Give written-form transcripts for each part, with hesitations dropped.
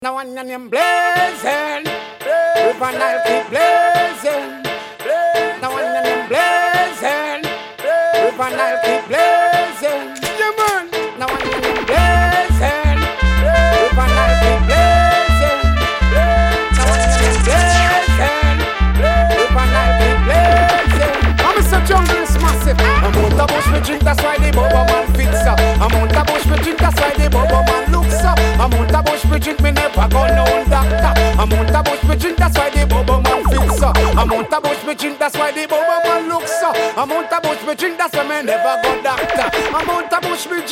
Now one your name blazing, River Nile keep blazing. Now one your name blazing, River Nile keep blazing. Yeah man. Now one your name blazing, River Nile keep blazing. Now one your name blazing, River Nile keep blazing. I'm Mr. Jungle is massive. I'm out the bush we drink, that's why the Bobo man fits up. I'm out the bush we drink, that's why the Bobo man looks up. I'm out the bush we drink, me never go no doctor. I'm out the bush we drink, that's why the Bobo man fits up. I'm out the bush we drink, that's why the Bobo man looks up. I'm out the bush we drink, that's why me never go doctor. I'm out the bush we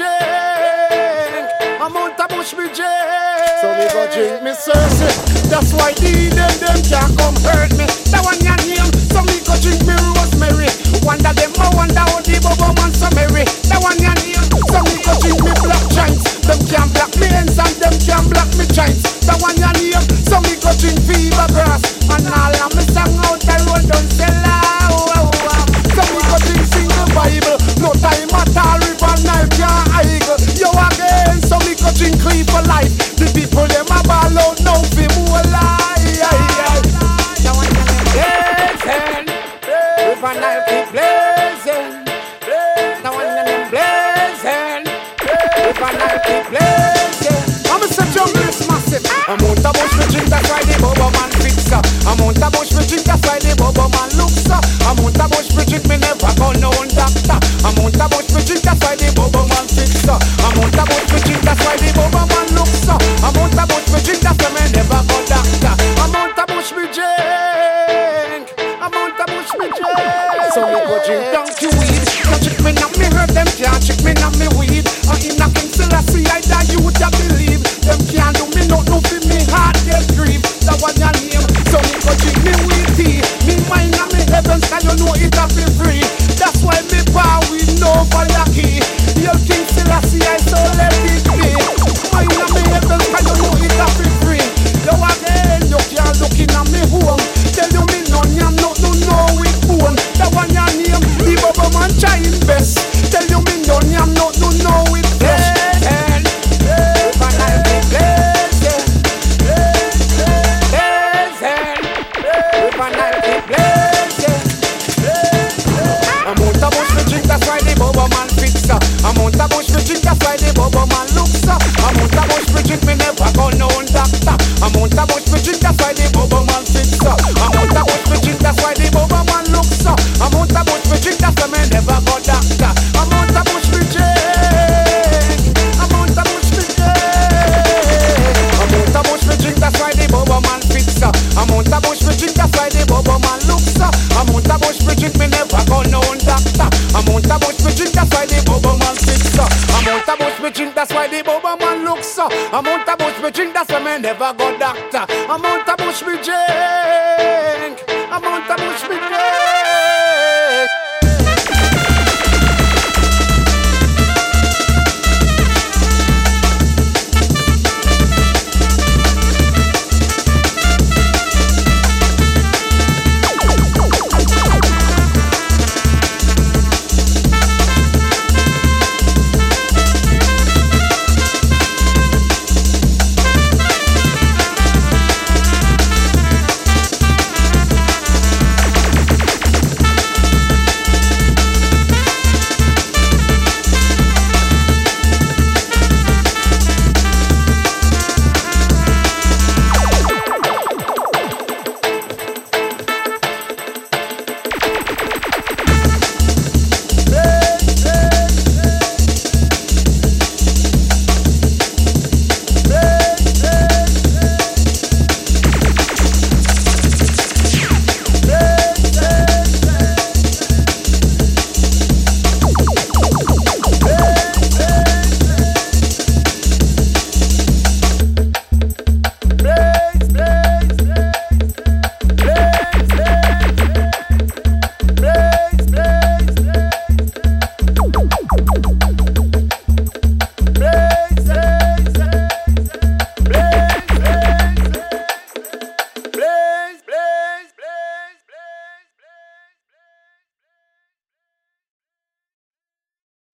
drink. I'm out the bush we drink. So me go drink me Cersei. That's why them can't come hurt me. That one your name. So me go drink me Rosemary. Wonder them, I wonder how the Bobo man so merry. That one your name. So me go drink me black giants. Them can't block me ends and them can't block me giants. That one your name. So me go drink fever grass. And all of me song out the road don't sell out. So me go drink sing the Bible. No time at all, River Nile can't idle. Yo again, so me go drink clean for life. The people them a ball out now fi more life. That one your name blazing, River Nile keep blazing. That one your name blazing, River Nile keep blazing. I'm Mr. Jungle is massive. I'm out the bush we drink, that's why the Bobo man fix up. I'm out the bush we drink, that's why the Bobo man looks up. I'm out the bush we drink, me never go no doctor. I'm out the bush we drink, that's why the Bobo man fix up. I'm out the bush we drink, that's why the Bobo man looks up. I'm out the bush we drink, that's why me never go doctor. I'm out the bush we drink. I'm out the bush we drink. So me go drink donkey weed. Don't trick me now, me hurt them can't trick me now, me weed. In a King Selassie, I die, you would have believe. Them can't do me no for me heart get grief. That was your name. So me go drink me weed tea. Me mind and me heavens, cause you know it have be free. That's why me power with no fire key. Your King Selassie, I so let it be. Mind and me heavens, cause you know it have be free. Yo again, you can't look in at me home. Tell you me none, you no it bone. That one your name, the Bobo man try his best. Tell you me none, you no it best. River Nile keep blazing, River Nile keep blazing. I'm out the bush we drink, that's why the Bobo man fix up. I'm out the bush we drink, that's why the Bobo man looks up. I'm out the bush we drink, me never go no doctor. I'm out the bush we drink, that's why the Bobo man fix up. I'm out the bush we drink, that's why the Bobo man looks up. I'm out the bush we drink, that's why me never go doctor. I'm out the bush we drink. I'm out the bush we drink. I'm out the bush we drink, that's why the Bobo man fix up. I'm out the bush we drink, that's why the Bobo man looks up. I'm out the bush we drink, me never go no doctor. I'm out the bush we drink, that's why the Bobo man fix up. I'm out the bush we drink, that's why the Bobo man looks up. I'm out the bush we drink, that's why me never go doctor. I'm out the bush we drink.